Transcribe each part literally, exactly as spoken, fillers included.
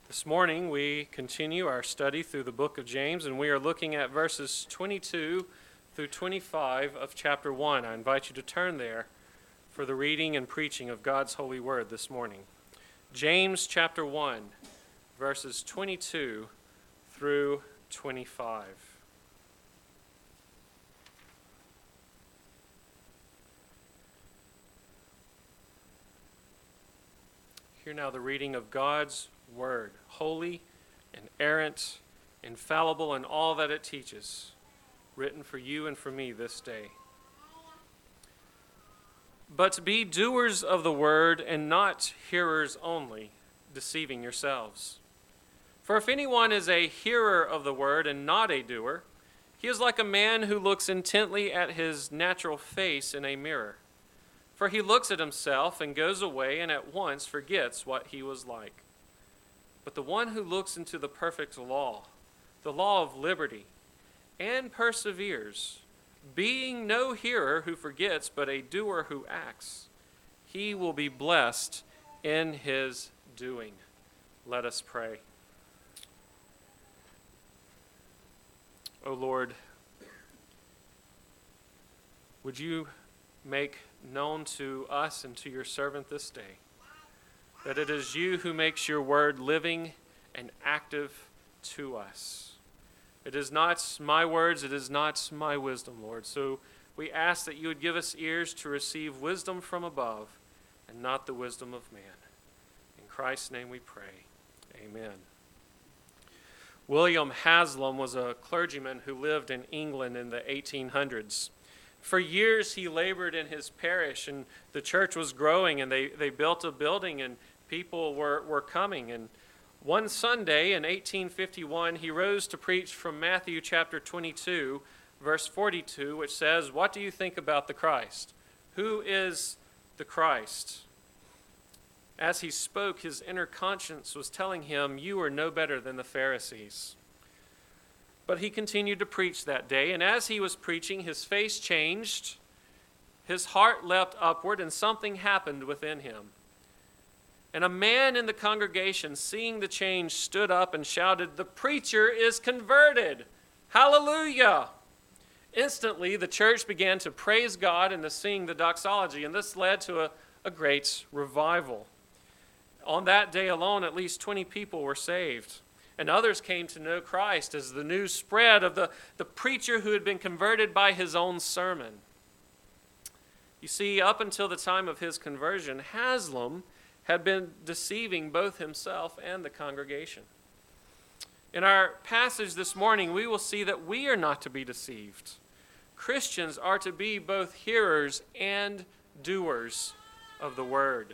This morning we continue our study through the book of James, and we are looking at verses twenty-two through twenty-five of chapter one. I invite you to turn there for the reading and preaching of God's holy word this morning. James chapter one, verses twenty-two through twenty-five. Hear now the reading of God's word, holy, inerrant, infallible in all that it teaches, written for you and for me this day. But be doers of the word and not hearers only, deceiving yourselves. For if anyone is a hearer of the word and not a doer, he is like a man who looks intently at his natural face in a mirror. For he looks at himself and goes away and at once forgets what he was like. But the one who looks into the perfect law, the law of liberty, and perseveres, being no hearer who forgets, but a doer who acts, he will be blessed in his doing. Let us pray. O Lord, would you make known to us and to your servant this day that it is you who makes your word living and active to us. It is not my words, it is not my wisdom, Lord. So we ask that you would give us ears to receive wisdom from above and not the wisdom of man. In Christ's name we pray. Amen. William Haslam was a clergyman who lived in England in the eighteen hundreds. For years he labored in his parish, and the church was growing, and they, they built a building, and people were, were coming. And one Sunday in eighteen fifty-one, he rose to preach from Matthew chapter twenty-two, verse forty-two, which says, "What do you think about the Christ? Who is the Christ?" As he spoke, his inner conscience was telling him, "You are no better than the Pharisees." But he continued to preach that day, and as he was preaching, his face changed, his heart leapt upward, and something happened within him. And a man in the congregation, seeing the change, stood up and shouted, "The preacher is converted! Hallelujah!" Instantly, the church began to praise God and to sing the doxology, and this led to a, a great revival. On that day alone, at least twenty people were saved. And others came to know Christ as the news spread of the, the preacher who had been converted by his own sermon. You see, up until the time of his conversion, Haslam had been deceiving both himself and the congregation. In our passage this morning, we will see that we are not to be deceived. Christians are to be both hearers and doers of the word.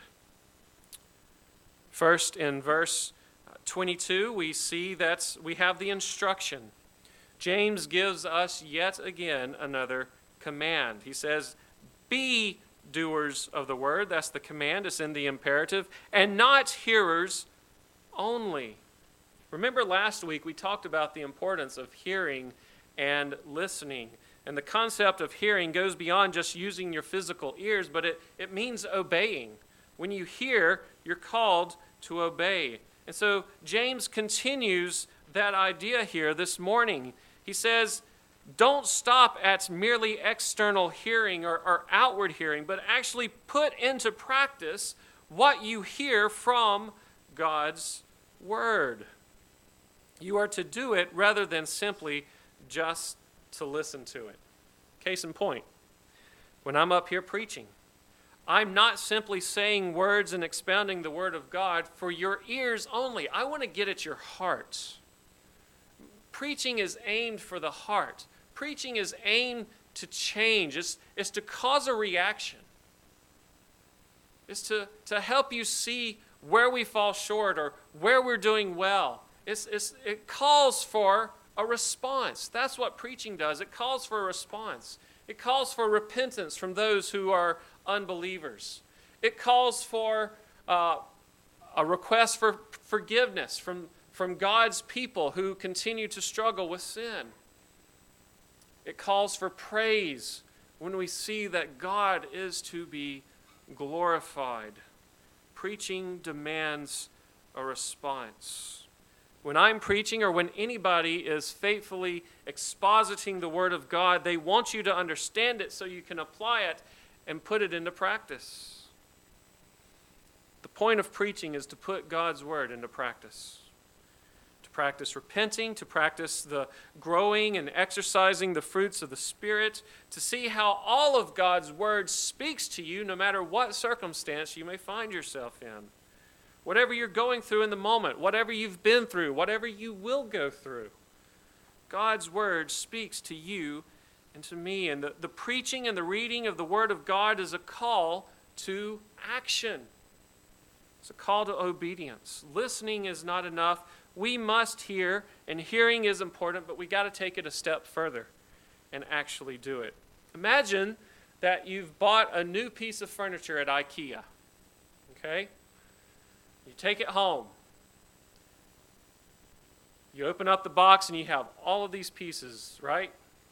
First, in verse twenty-two, we see that we have the instruction. James gives us yet again another command. He says, "Be doers of the word." That's the command. It's in the imperative. "And not hearers only." Remember last week we talked about the importance of hearing and listening. And the concept of hearing goes beyond just using your physical ears, but it, it means obeying. When you hear, you're called to obey. And so James continues that idea here this morning. He says, don't stop at merely external hearing or, or outward hearing, but actually put into practice what you hear from God's word. You are to do it rather than simply just to listen to it. Case in point, when I'm up here preaching, I'm not simply saying words and expounding the word of God for your ears only. I want to get at your heart. Preaching is aimed for the heart. Preaching is aimed to change. It's, it's to cause a reaction. It's to, to help you see where we fall short or where we're doing well. It's, it's, it calls for a response. That's what preaching does. It calls for a response. It calls for repentance from those who are unbelievers. It calls for uh, a request for forgiveness from, from God's people who continue to struggle with sin. It calls for praise when we see that God is to be glorified. Preaching demands a response. When I'm preaching or when anybody is faithfully expositing the Word of God, they want you to understand it so you can apply it and put it into practice. The point of preaching is to put God's Word into practice. To practice repenting, to practice the growing and exercising the fruits of the Spirit, to see how all of God's Word speaks to you no matter what circumstance you may find yourself in. Whatever you're going through in the moment, whatever you've been through, whatever you will go through, God's Word speaks to you and to me. And the, the preaching and the reading of the Word of God is a call to action. It's a call to obedience. Listening is not enough. We must hear, and hearing is important, but we got to take it a step further and actually do it. Imagine that you've bought a new piece of furniture at IKEA, okay? You take it home. You open up the box and you have all of these pieces, right?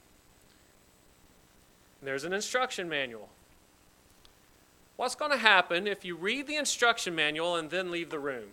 And there's an instruction manual. What's going to happen if you read the instruction manual and then leave the room?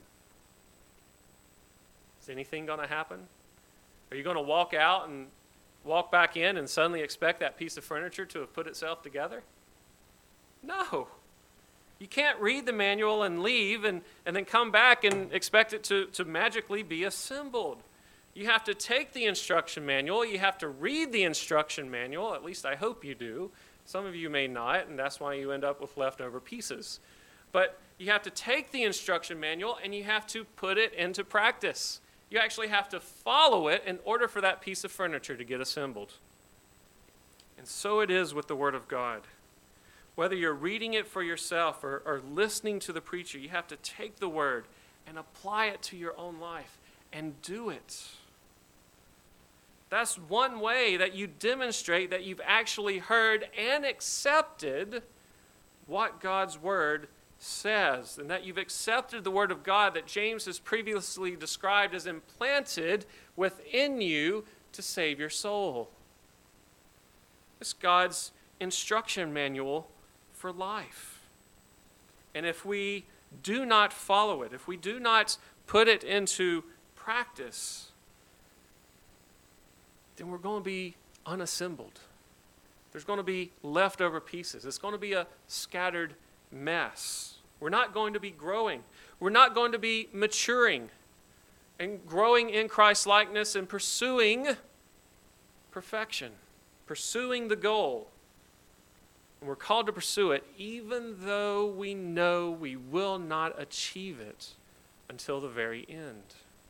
Is anything going to happen? Are you going to walk out and walk back in and suddenly expect that piece of furniture to have put itself together? No. You can't read the manual and leave and, and then come back and expect it to, to magically be assembled. You have to take the instruction manual. You have to read the instruction manual. At least I hope you do. Some of you may not, and that's why you end up with leftover pieces. But you have to take the instruction manual and you have to put it into practice. You actually have to follow it in order for that piece of furniture to get assembled. And so it is with the Word of God. Whether you're reading it for yourself or, or listening to the preacher, you have to take the Word and apply it to your own life and do it. That's one way that you demonstrate that you've actually heard and accepted what God's Word says, and that you've accepted the Word of God that James has previously described as implanted within you to save your soul. It's God's instruction manual for life. And if we do not follow it, if we do not put it into practice, then we're going to be unassembled. There's going to be leftover pieces. It's going to be a scattered mess. We're not going to be growing. We're not going to be maturing and growing in Christ's likeness and pursuing perfection, pursuing the goal. And we're called to pursue it even though we know we will not achieve it until the very end.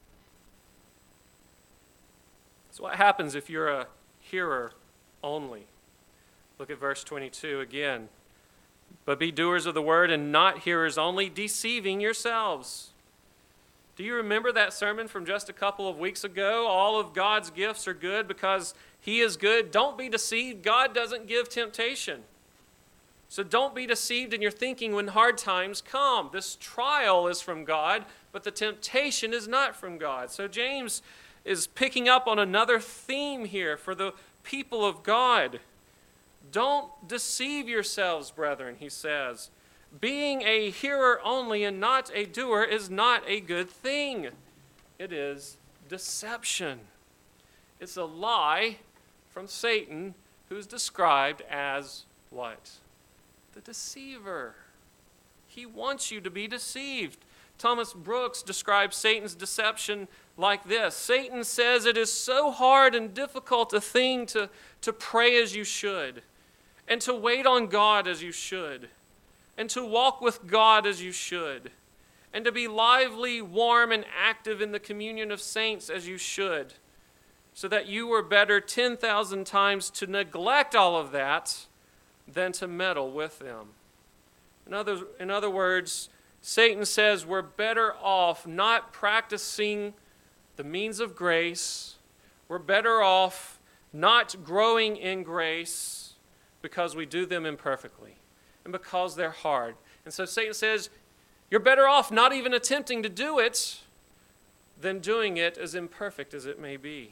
So what happens if you're a hearer only? Look at verse twenty-two again. But be doers of the word and not hearers only, deceiving yourselves. Do you remember that sermon from just a couple of weeks ago? All of God's gifts are good because He is good. Don't be deceived. God doesn't give temptation. So don't be deceived in your thinking when hard times come. This trial is from God, but the temptation is not from God. So James is picking up on another theme here for the people of God. Don't deceive yourselves, brethren, he says. Being a hearer only and not a doer is not a good thing. It is deception. It's a lie from Satan, who's described as what? The deceiver. He wants you to be deceived. Thomas Brooks describes Satan's deception like this. Satan says it is so hard and difficult a thing to, to pray as you should, and to wait on God as you should, and to walk with God as you should, and to be lively, warm, and active in the communion of saints as you should, so that you were better ten thousand times to neglect all of that than to meddle with them. In other, in other words, Satan says we're better off not practicing the means of grace. We're better off not growing in grace because we do them imperfectly and because they're hard. And so Satan says, you're better off not even attempting to do it than doing it as imperfect as it may be.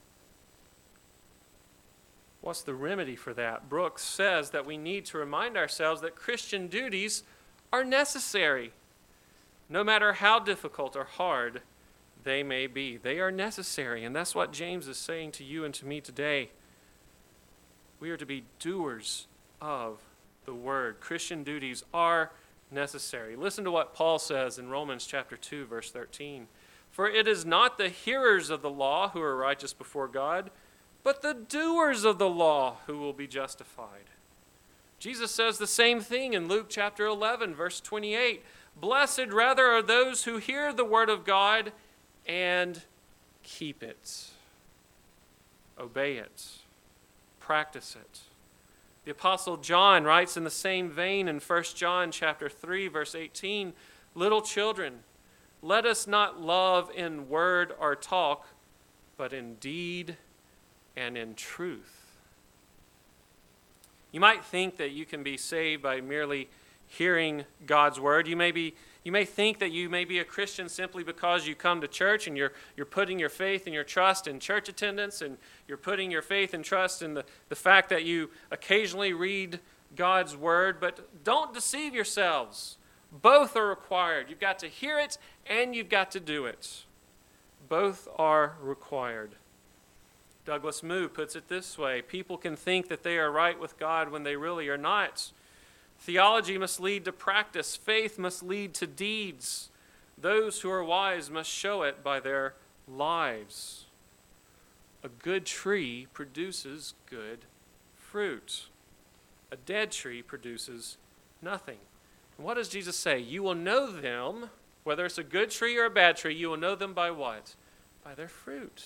What's the remedy for that? Brooks says that we need to remind ourselves that Christian duties are necessary. No matter how difficult or hard they may be. They are necessary, and that's what James is saying to you and to me today. We are to be doers of the word. Christian duties are necessary. Listen to what Paul says in Romans chapter two, verse thirteen. For it is not the hearers of the law who are righteous before God, but the doers of the law who will be justified. Jesus says the same thing in Luke chapter eleven, verse twenty-eight. Blessed rather are those who hear the word of God and keep it, obey it, practice it. The Apostle John writes in the same vein in First John chapter three, verse eighteen, little children, let us not love in word or talk, but in deed and in truth. You might think that you can be saved by merely hearing God's word. You may be, you may think that you may be a Christian simply because you come to church and you're you're putting your faith and your trust in church attendance, and you're putting your faith and trust in the, the fact that you occasionally read God's word. But don't deceive yourselves. Both are required. You've got to hear it and you've got to do it. Both are required. Douglas Moo puts it this way: people can think that they are right with God when they really are not. Theology must lead to practice. Faith must lead to deeds. Those who are wise must show it by their lives. A good tree produces good fruit. A dead tree produces nothing. And what does Jesus say? You will know them, whether it's a good tree or a bad tree, you will know them by what? By their fruit.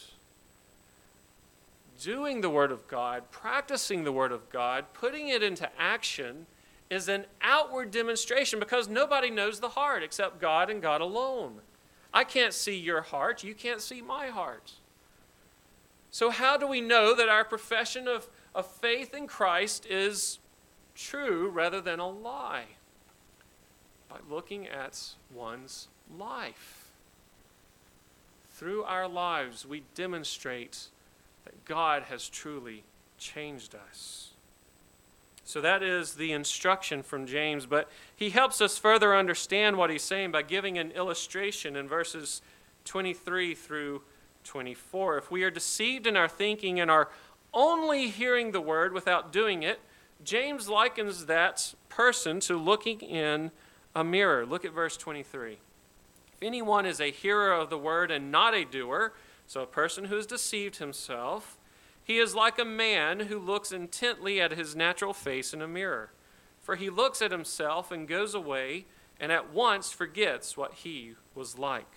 Doing the Word of God, practicing the Word of God, putting it into action is an outward demonstration, because nobody knows the heart except God and God alone. I can't see your heart. You can't see my heart. So how do we know that our profession of, of faith in Christ is true rather than a lie? By looking at one's life. Through our lives, we demonstrate that God has truly changed us. So that is the instruction from James, but he helps us further understand what he's saying by giving an illustration in verses twenty-three through twenty-four. If we are deceived in our thinking and are only hearing the word without doing it, James likens that person to looking in a mirror. Look at verse twenty-three. If anyone is a hearer of the word and not a doer, so a person who has deceived himself, he is like a man who looks intently at his natural face in a mirror. For he looks at himself and goes away and at once forgets what he was like.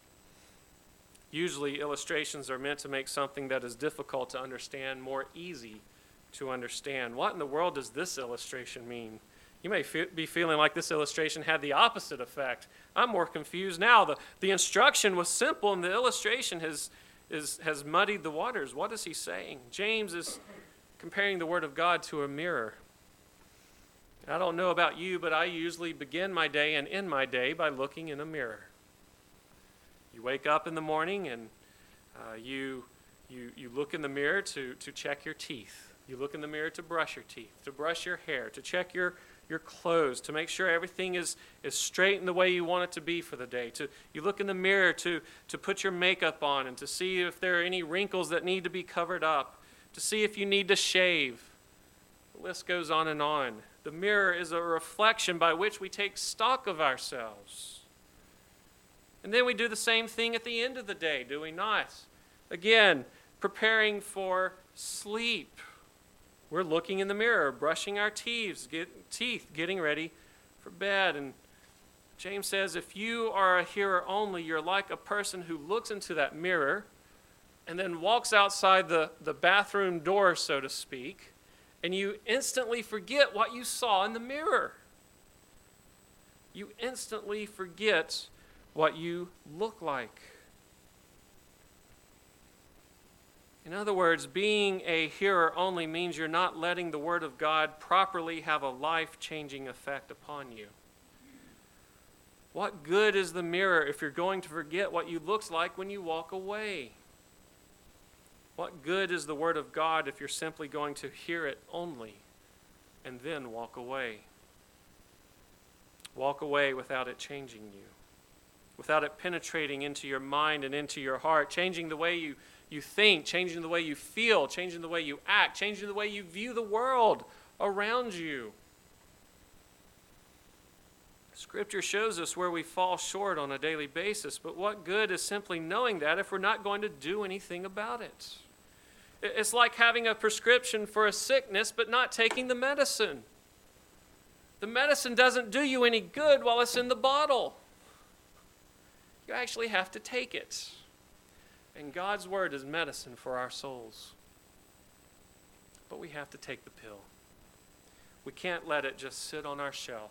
Usually illustrations are meant to make something that is difficult to understand more easy to understand. What in the world does this illustration mean? You may fe- be feeling like this illustration had the opposite effect. I'm more confused now. The, the instruction was simple and the illustration has Is, has muddied the waters. What is he saying? James is comparing the Word of God to a mirror. I don't know about you, but I usually begin my day and end my day by looking in a mirror. You wake up in the morning and uh, you, you, you look in the mirror to, to check your teeth. You look in the mirror to brush your teeth, to brush your hair, to check your your clothes, to make sure everything is, is straight in the way you want it to be for the day. To you look in the mirror to, to put your makeup on and to see if there are any wrinkles that need to be covered up, to see if you need to shave. The list goes on and on. The mirror is a reflection by which we take stock of ourselves. And then we do the same thing at the end of the day, do we not? Again, preparing for sleep. We're looking in the mirror, brushing our teeth, get, teeth, getting ready for bed. And James says, if you are a hearer only, you're like a person who looks into that mirror and then walks outside the, the bathroom door, so to speak, and you instantly forget what you saw in the mirror. You instantly forget what you look like. In other words, being a hearer only means you're not letting the Word of God properly have a life-changing effect upon you. What good is the mirror if you're going to forget what you look like when you walk away? What good is the Word of God if you're simply going to hear it only and then walk away? Walk away without it changing you. without it penetrating into your mind and into your heart, changing the way you, you think, changing the way you feel, changing the way you act, changing the way you view the world around you. Scripture shows us where we fall short on a daily basis, but what good is simply knowing that if we're not going to do anything about it? It's like having a prescription for a sickness but not taking the medicine. The medicine doesn't do you any good while it's in the bottle. You actually have to take it. And God's word is medicine for our souls. But we have to take the pill. We can't let it just sit on our shelf.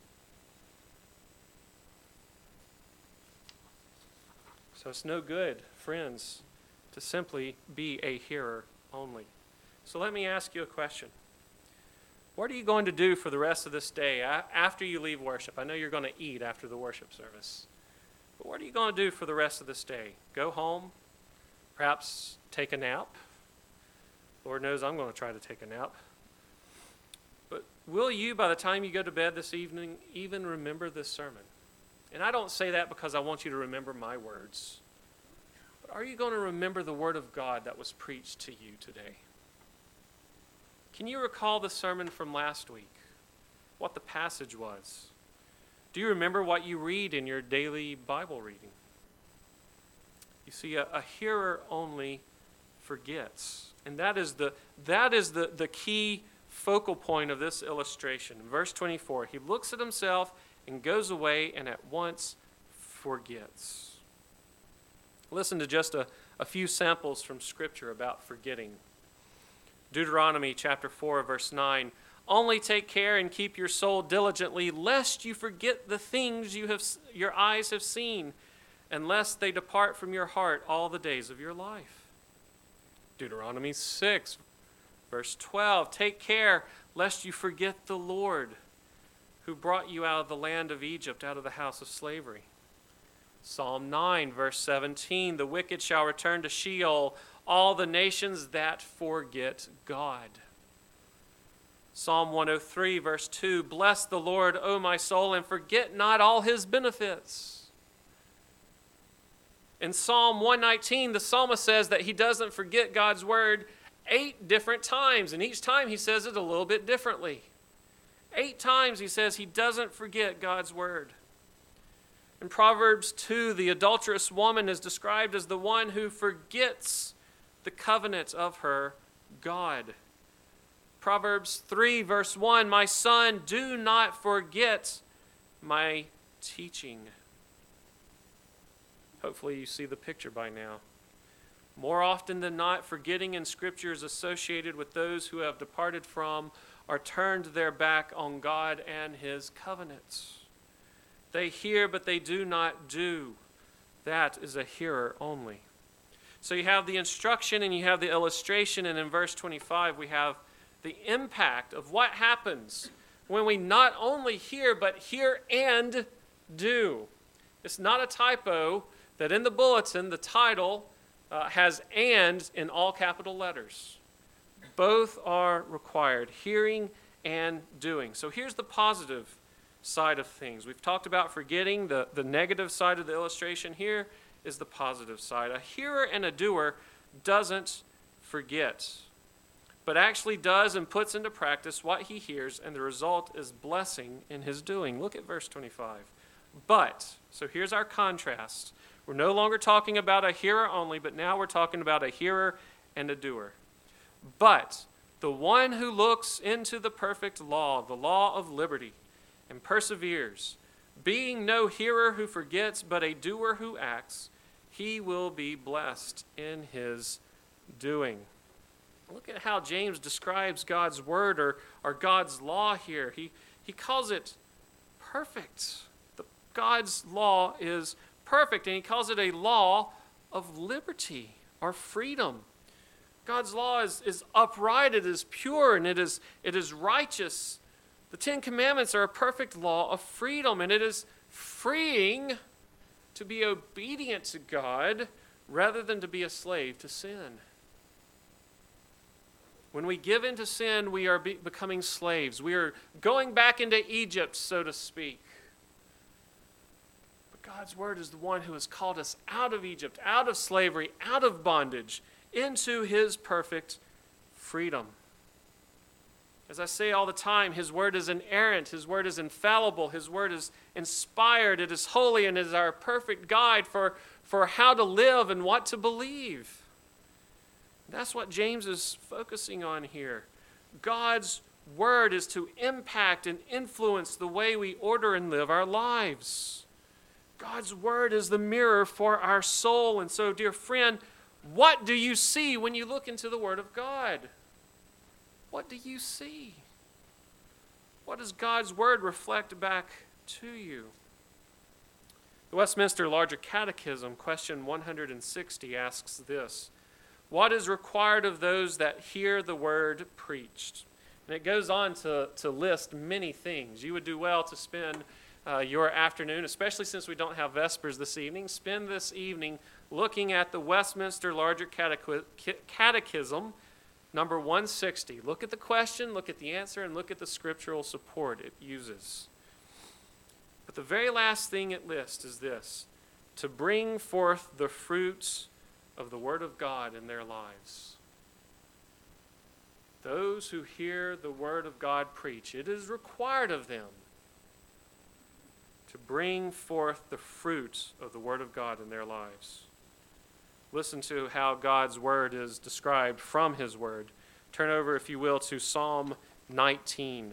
So it's no good, friends, to simply be a hearer only. So let me ask you a question. What are you going to do for the rest of this day after you leave worship? I know you're going to eat after the worship service. But what are you going to do for the rest of this day? Go home? Perhaps take a nap? Lord knows I'm going to try to take a nap. But will you, by the time you go to bed this evening, even remember this sermon? And I don't say that because I want you to remember my words. But are you going to remember the word of God that was preached to you today? Can you recall the sermon from last week? What the passage was? Do you remember what you read in your daily Bible reading? You see, a, a hearer only forgets. And that is the that is the, the key focal point of this illustration. In verse twenty-four, he looks at himself and goes away and at once forgets. Listen to just a, a few samples from Scripture about forgetting. Deuteronomy chapter four, verse nine. Only take care and keep your soul diligently, lest you forget the things you have your eyes have seen, and lest they depart from your heart all the days of your life. Deuteronomy six, verse twelve. Take care lest you forget the Lord, who brought you out of the land of Egypt, out of the house of slavery. Psalm nine, verse seventeen. The wicked shall return to Sheol, all the nations that forget God. Psalm one oh three, verse two. Bless the Lord, O my soul, and forget not all his benefits. In Psalm one nineteen, the psalmist says that he doesn't forget God's word eight different times, and each time he says it a little bit differently. Eight times he says he doesn't forget God's word. In Proverbs two, the adulterous woman is described as the one who forgets the covenant of her God. Proverbs three, verse one, my son, do not forget my teaching. Hopefully you see the picture by now. More often than not, forgetting in Scripture is associated with those who have departed from or turned their back on God and his covenants. They hear, but they do not do. That is a hearer only. So you have the instruction and you have the illustration, and in verse twenty-five we have the impact of what happens when we not only hear, but hear and do. It's not a typo that in the bulletin the title uh, has "and" in all capital letters. Both are required, hearing and doing. So here's the positive side of things. We've talked about forgetting. The, the negative side of the illustration here is the positive side. A hearer and a doer doesn't forget, but actually does and puts into practice what he hears, and the result is blessing in his doing. Look at verse twenty-five. But, so here's our contrast. We're no longer talking about a hearer only, but now we're talking about a hearer and a doer. But the one who looks into the perfect law, the law of liberty, and perseveres, being no hearer who forgets, but a doer who acts, he will be blessed in his doing. Look at how James describes God's word or, or God's law here. He, he calls it perfect. The, God's law is perfect, and he calls it a law of liberty or freedom. God's law is, is upright, it is pure, and it is, it is righteous. The Ten Commandments are a perfect law of freedom, and it is freeing to be obedient to God rather than to be a slave to sin. When we give in to sin, we are be- becoming slaves. We are going back into Egypt, so to speak. But God's word is the one who has called us out of Egypt, out of slavery, out of bondage, into his perfect freedom. As I say all the time, his word is inerrant, his word is infallible, his word is inspired, it is holy, and it is our perfect guide for, for how to live and what to believe. That's what James is focusing on here. God's word is to impact and influence the way we order and live our lives. God's word is the mirror for our soul. And so, dear friend, what do you see when you look into the word of God? What do you see? What does God's word reflect back to you? The Westminster Larger Catechism, question one hundred sixty, asks this: what is required of those that hear the word preached? And it goes on to, to list many things. You would do well to spend uh, your afternoon, especially since we don't have Vespers this evening, spend this evening looking at the Westminster Larger Catechism, number one sixty. Look at the question, look at the answer, and look at the scriptural support it uses. But the very last thing it lists is this: to bring forth the fruits of the word of God in their lives. Those who hear the word of God preach, it is required of them to bring forth the fruits of the word of God in their lives. Listen to how God's word is described from his word. Turn over, if you will, to Psalm nineteen.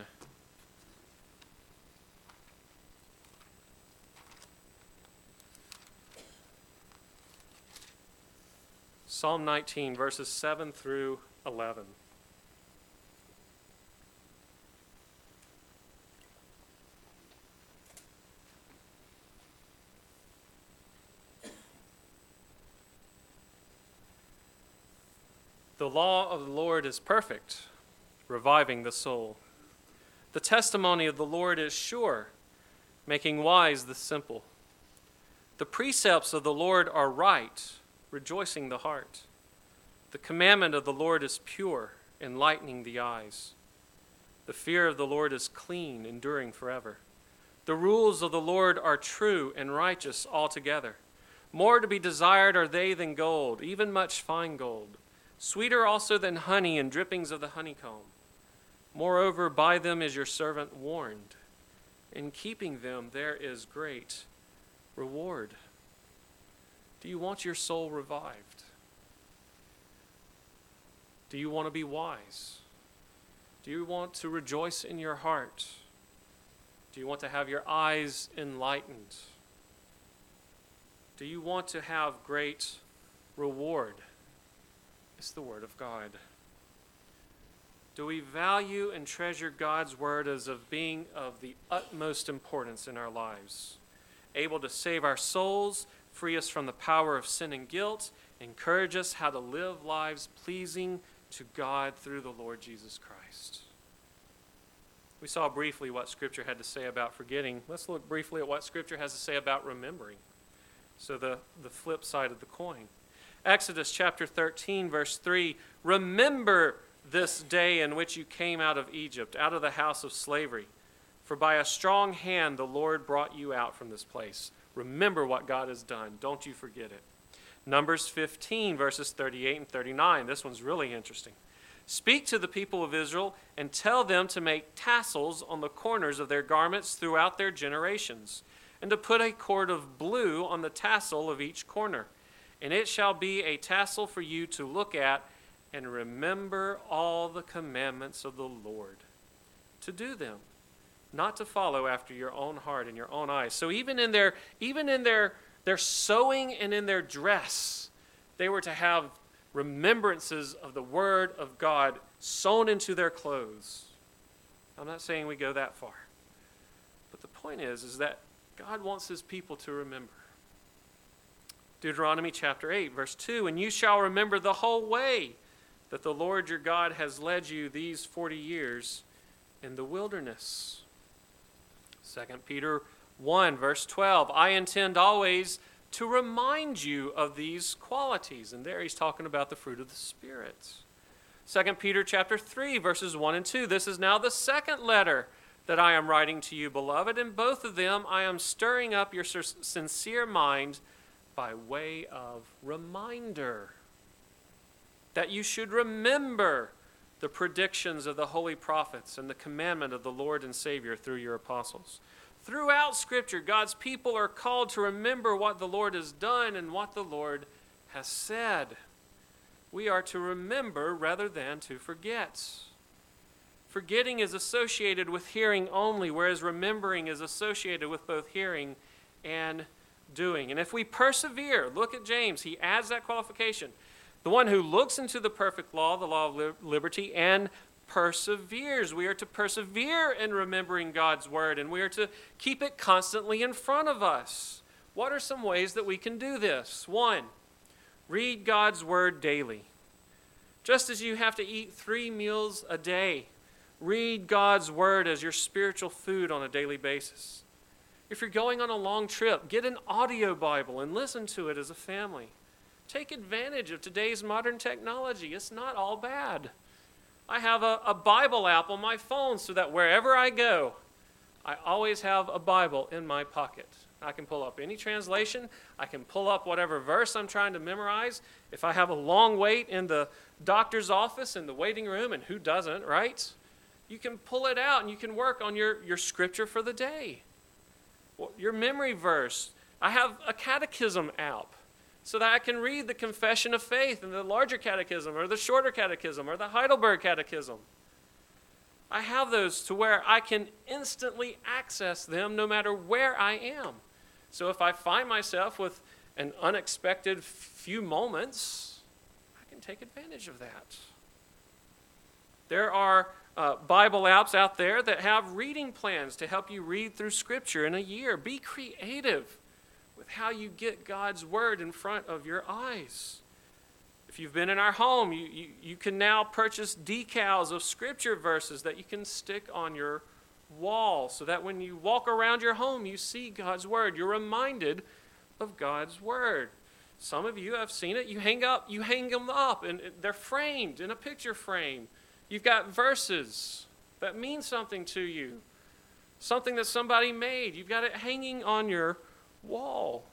Psalm nineteen, verses seven through eleven. The law of the Lord is perfect, reviving the soul. The testimony of the Lord is sure, making wise the simple. The precepts of the Lord are right, rejoicing the heart. The commandment of the Lord is pure, enlightening the eyes. The fear of the Lord is clean, enduring forever. The rules of the Lord are true and righteous altogether. More to be desired are they than gold, even much fine gold. Sweeter also than honey and drippings of the honeycomb. Moreover, by them is your servant warned. In keeping them there is great reward. Do you want your soul revived? Do you want to be wise? Do you want to rejoice in your heart? Do you want to have your eyes enlightened? Do you want to have great reward? It's the word of God. Do we value and treasure God's word as of being of the utmost importance in our lives, able to save our souls, free us from the power of sin and guilt, encourage us how to live lives pleasing to God through the Lord Jesus Christ? We saw briefly what Scripture had to say about forgetting. Let's look briefly at what Scripture has to say about remembering. So the, the flip side of the coin. Exodus chapter thirteen, verse three, remember this day in which you came out of Egypt, out of the house of slavery. For by a strong hand the Lord brought you out from this place. Remember what God has done. Don't you forget it. Numbers fifteen, verses thirty-eight and thirty-nine. This one's really interesting. Speak to the people of Israel and tell them to make tassels on the corners of their garments throughout their generations, and to put a cord of blue on the tassel of each corner. And it shall be a tassel for you to look at and remember all the commandments of the Lord, to do them, not to follow after your own heart and your own eyes. So even in their even in their their sewing and in their dress, they were to have remembrances of the word of God sewn into their clothes. I'm not saying we go that far. But the point is, is that God wants his people to remember. Deuteronomy chapter eight, verse two, and you shall remember the whole way that the Lord your God has led you these forty years in the wilderness. Second Peter one, verse twelve, I intend always to remind you of these qualities. And there he's talking about the fruit of the Spirit. Second Peter chapter three, verses one and two, this is now the second letter that I am writing to you, beloved. In both of them, I am stirring up your sincere mind by way of reminder, that you should remember the predictions of the holy prophets and the commandment of the Lord and Savior through your apostles. Throughout Scripture, God's people are called to remember what the Lord has done and what the Lord has said. We are to remember rather than to forget. Forgetting is associated with hearing only, whereas remembering is associated with both hearing and doing. And if we persevere, look at James, he adds that qualification. The one who looks into the perfect law, the law of liberty, and perseveres. We are to persevere in remembering God's word, and we are to keep it constantly in front of us. What are some ways that we can do this? One, read God's word daily. Just as you have to eat three meals a day, read God's word as your spiritual food on a daily basis. If you're going on a long trip, get an audio Bible and listen to it as a family. Take advantage of today's modern technology. It's not all bad. I have a, a Bible app on my phone so that wherever I go, I always have a Bible in my pocket. I can pull up any translation. I can pull up whatever verse I'm trying to memorize. If I have a long wait in the doctor's office, in the waiting room, and who doesn't, right? You can pull it out and you can work on your, your scripture for the day. Your memory verse. I have a catechism app so that I can read the Confession of Faith and the larger catechism or the shorter catechism or the Heidelberg Catechism. I have those to where I can instantly access them no matter where I am. So if I find myself with an unexpected few moments, I can take advantage of that. There are uh, Bible apps out there that have reading plans to help you read through Scripture in a year. Be creative with how you get God's word in front of your eyes. If you've been in our home, you, you, you can now purchase decals of Scripture verses that you can stick on your wall so that when you walk around your home, you see God's word. You're reminded of God's word. Some of you have seen it. You hang up, you hang them up, and they're framed in a picture frame. You've got verses that mean something to you, something that somebody made. You've got it hanging on your wall.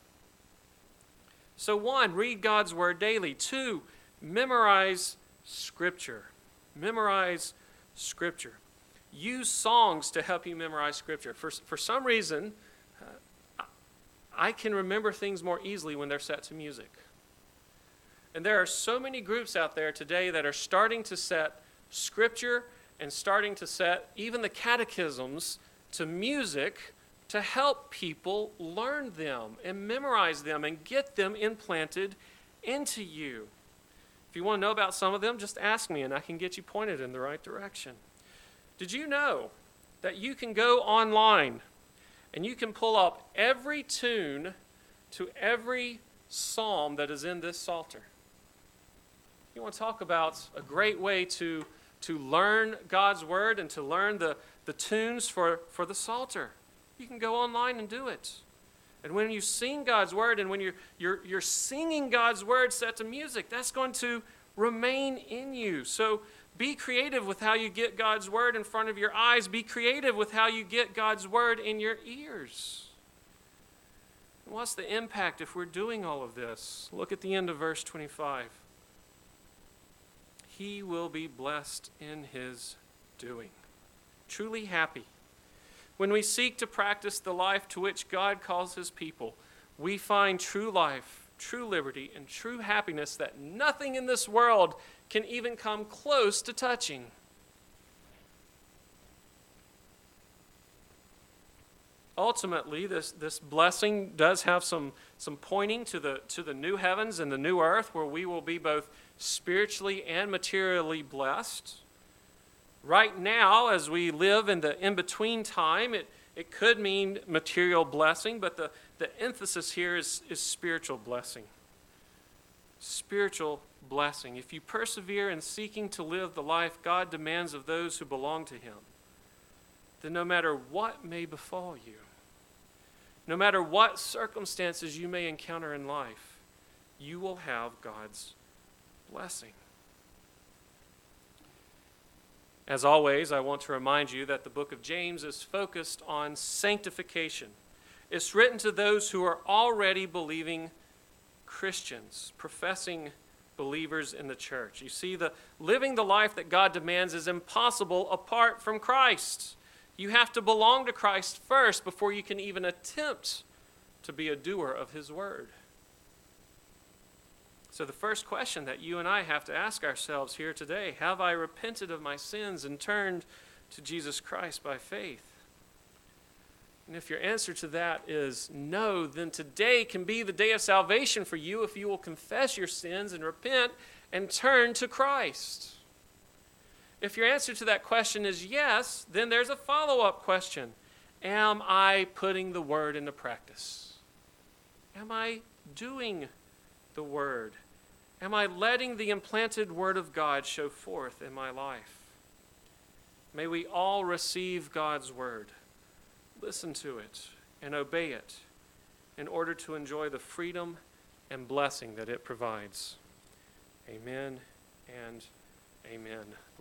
So one, read God's word daily. Two, memorize Scripture. Memorize Scripture. Use songs to help you memorize Scripture. For, for some reason, uh, I can remember things more easily when they're set to music. And there are so many groups out there today that are starting to set Scripture and starting to set even the catechisms to music to help people learn them and memorize them and get them implanted into you. If you want to know about some of them, just ask me and I can get you pointed in the right direction. Did you know that you can go online and you can pull up every tune to every psalm that is in this Psalter? You want to talk about a great way to, to learn God's word and to learn the, the tunes for, for the Psalter. You can go online and do it. And when you sing God's word and when you're, you're, you're singing God's word set to music, that's going to remain in you. So be creative with how you get God's word in front of your eyes. Be creative with how you get God's word in your ears. And what's the impact if we're doing all of this? Look at the end of verse twenty-five. He will be blessed in his doing. Truly happy. When we seek to practice the life to which God calls his people, we find true life, true liberty, and true happiness that nothing in this world can even come close to touching. Ultimately, this, this blessing does have some, some pointing to the, to the new heavens and the new earth where we will be both spiritually and materially blessed. Right now, as we live in the in-between time, it, it could mean material blessing, but the, the emphasis here is, is spiritual blessing. Spiritual blessing. If you persevere in seeking to live the life God demands of those who belong to him, then no matter what may befall you, no matter what circumstances you may encounter in life, you will have God's blessing. As always, I want to remind you that the book of James is focused on sanctification. It's written to those who are already believing Christians, professing believers in the church. You see, the living the life that God demands is impossible apart from Christ. You have to belong to Christ first before you can even attempt to be a doer of his word. So the first question that you and I have to ask ourselves here today, have I repented of my sins and turned to Jesus Christ by faith? And if your answer to that is no, then today can be the day of salvation for you if you will confess your sins and repent and turn to Christ. If your answer to that question is yes, then there's a follow-up question. Am I putting the word into practice? Am I doing the word? Am I letting the implanted word of God show forth in my life? May we all receive God's word, listen to it, and obey it in order to enjoy the freedom and blessing that it provides. Amen and amen.